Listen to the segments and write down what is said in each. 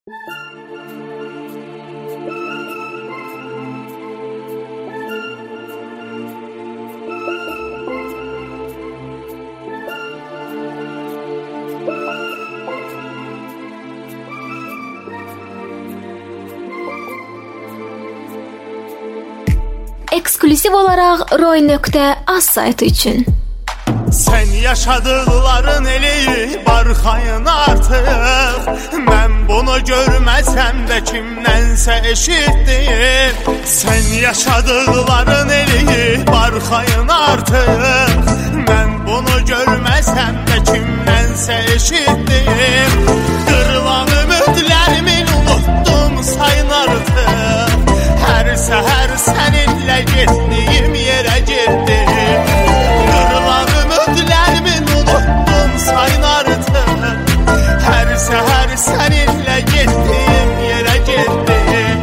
Ekskluziv olaraq Roy.az saytı üçün. Sen yaşadıkların eli barxayın artıq. Mən bunu görməsəm də kimdənsə eşitdim. Sen yaşadıkların eli barxayın artıq. Mən bunu görməsəm də kimdənsə eşitdim. Qırılan ümidlərimin unutdum sayın artıq. Hər səhər səninlə getdiyim yerə getdim. Qırılan ümidlərimin unutdum sayın artıq. Hər səhər səninlə getdiyim yerə getdim.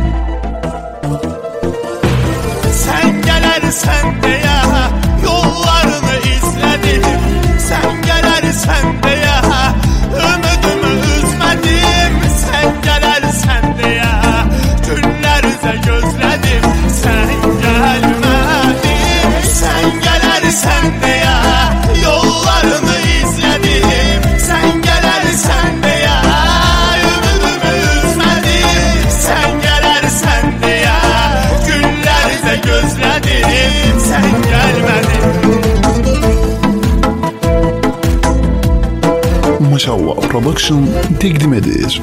Sən gələrsən deyə yollarını izlədim. Sən gələrsən deyə ümidimi üzmədim. Sən gələrsən deyə günlərizə gözlədim. Sən gəlmədin. Sən gələrsən deyə yollarını izlədim. Sən gələrsən deyə ümidimi üzmədim. Sən gələrsən deyə günlərizə gözlədim. Sən gəlmədin. Maşallah Production təqdim edir.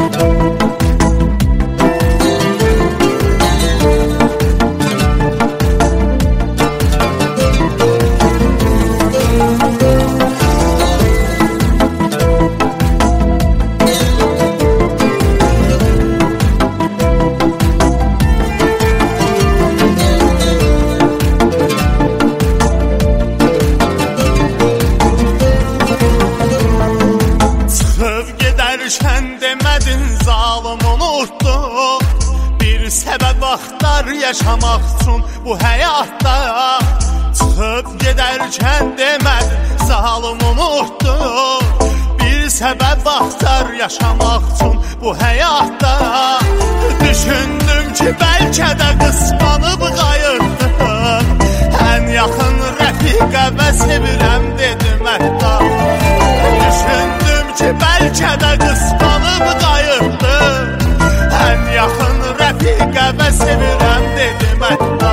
Yaşamaq üçün bu həyatda çıxıb gedərkən demədin zalım unutdum. Bir səbəb axtar yaşamaq üçün bu həyatda. Düşündüm ki bəlkə də qısqanıb qayırdın. Ən yaxın rəfiqəmə sevirəm dedim hətta. Düşündüm ki bəlkə də qısqanıb qayırdın. Ən yaxın rəfiqəmə sevirəm dedim hətta.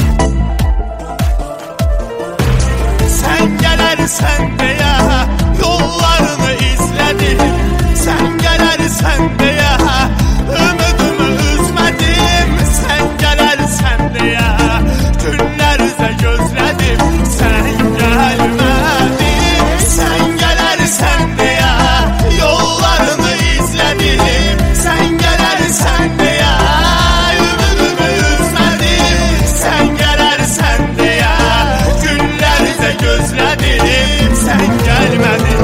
Sən gələrsən deyə yollarını izlədim. Sən gələrsən deyə ümidimi üzmədim. Sən gələrsən deyə günlərizə gözlədim. Sən gəlmədin. Sən gələrsən deyə yollarını izlədim. Sən gələrsən deyə ümidimi üzmədim. Sən gələrsən deyə günlərizə gözlədim. Sən gəlmədin.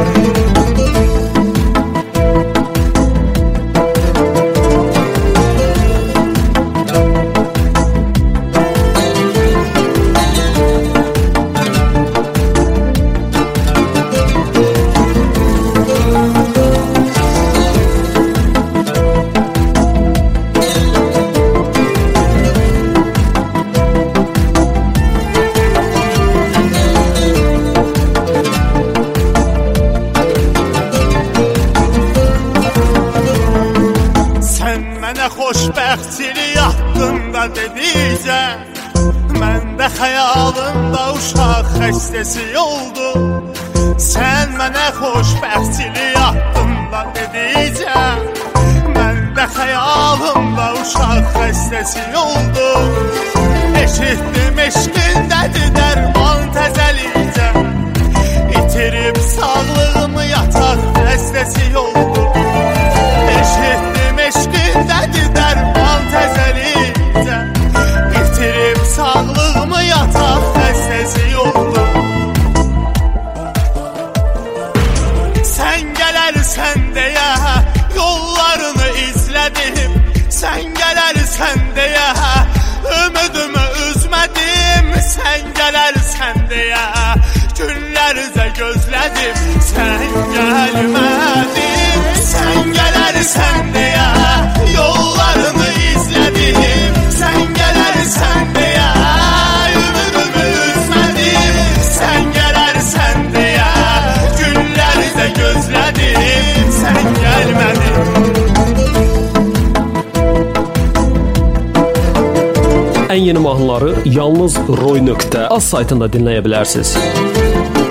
Xoşbəxtçilik haqqında dedikcə məndə xəyalımda uşaq xəstəsi oldu. Sən mənə xoşbəxtçilik haqqında dedikcə məndə xəyalımda uşaq xəstəsi oldu. Eşitdim eşqindədir dərman təzəlicə. İtirib sağlığımı yataq xəstəsi oldu. Eşitdim eşqindədir dərman təzəlicə. İtirib sağlığımı yataq xəstəsi oldu. Sən gələrsən deyə yollarını izlədim. Sən gələrsən deyə ümidimi üzmədim. Sən gələrsən deyə günlərizə gözlədim. Sən gəlmədin. Sən gələrsən deyə mahnıları yalnız roy.az saytında dinləyə bilərsiniz.